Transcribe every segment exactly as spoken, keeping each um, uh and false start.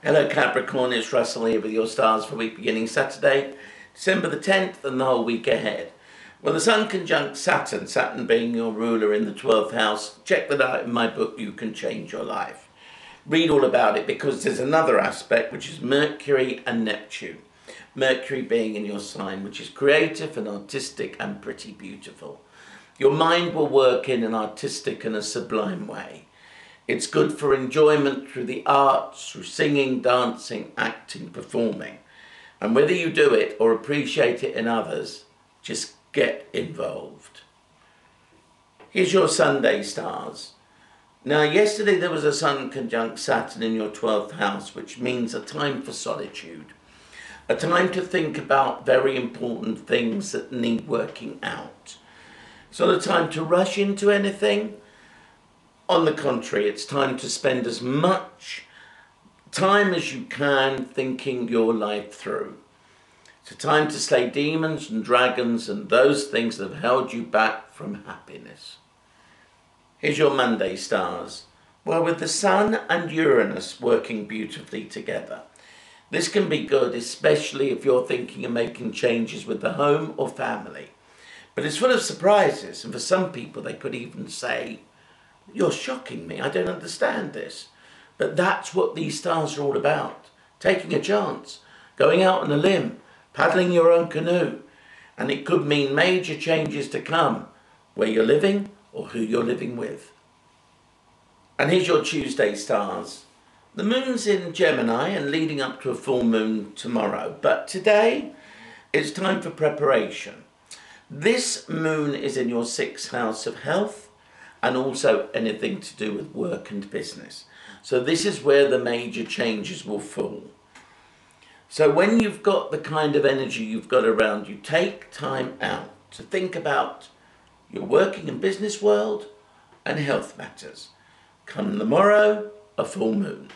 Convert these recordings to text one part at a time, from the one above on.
Hello Capricorn, it's Russell here with your stars for week beginning Saturday, December the tenth and the whole week ahead. Well, the Sun conjunct Saturn, Saturn being your ruler in the twelfth house. Check that out in my book, You Can Change Your Life. Read all about it because there's another aspect which is Mercury and Neptune. Mercury being in your sign, which is creative and artistic and pretty beautiful. Your mind will work in an artistic and a sublime way. It's good for enjoyment through the arts, through singing, dancing, acting, performing. And whether you do it or appreciate it in others, just get involved. Here's your Sunday stars. Now, yesterday there was a Sun conjunct Saturn in your twelfth house, which means a time for solitude. A time to think about very important things that need working out. It's not a time to rush into anything. On the contrary, it's time to spend as much time as you can thinking your life through. It's a time to slay demons and dragons and those things that have held you back from happiness. Here's your Monday stars. Well, with the Sun and Uranus working beautifully together, this can be good, especially if you're thinking of making changes with the home or family. But it's full of surprises, and for some people they could even say, "You're shocking me, I don't understand this." But that's what these stars are all about. Taking a chance, going out on a limb, paddling your own canoe. And it could mean major changes to come, where you're living or who you're living with. And here's your Tuesday stars. The moon's in Gemini and leading up to a full moon tomorrow. But today, it's time for preparation. This moon is in your sixth house of health, and also anything to do with work and business. So this is where the major changes will fall. So when you've got the kind of energy you've got around you, take time out to think about your working and business world and health matters. Come the morrow, a full moon.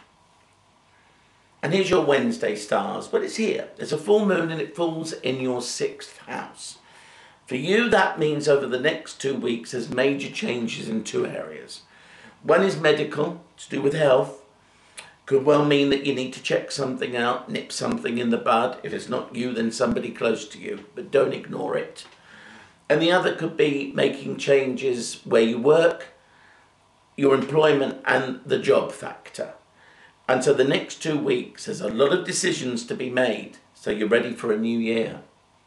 And here's your Wednesday stars. Well, it's here. There's a full moon and it falls in your sixth house. For you, that means over the next two weeks, there's major changes in two areas. One is medical, to do with health. Could well mean that you need to check something out, nip something in the bud. If it's not you, then somebody close to you, but don't ignore it. And the other could be making changes where you work, your employment, and the job factor. And so the next two weeks, there's a lot of decisions to be made, so you're ready for a new year.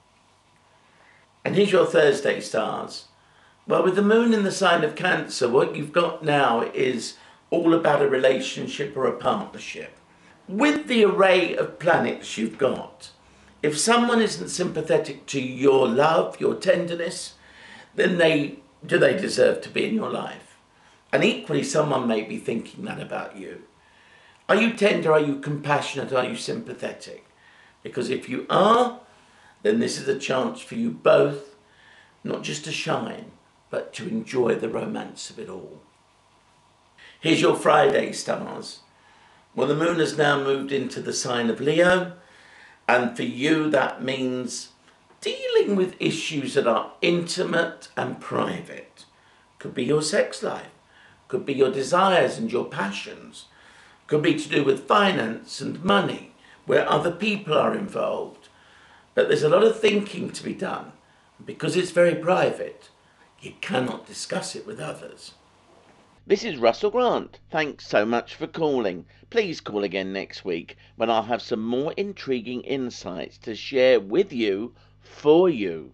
And here's your Thursday stars. Well, with the moon in the sign of Cancer, what you've got now is all about a relationship or a partnership. With the array of planets you've got, if someone isn't sympathetic to your love, your tenderness, then they do they deserve to be in your life? And equally, someone may be thinking that about you. Are you tender? Are you compassionate? Are you sympathetic? Because if you are, then this is a chance for you both, not just to shine, but to enjoy the romance of it all. Here's your Friday stars. Well, the moon has now moved into the sign of Leo, and for you that means dealing with issues that are intimate and private. Could be your sex life, could be your desires and your passions, could be to do with finance and money, where other people are involved. But there's a lot of thinking to be done. Because it's very private, you cannot discuss it with others. This is Russell Grant. Thanks so much for calling. Please call again next week when I'll have some more intriguing insights to share with you, for you.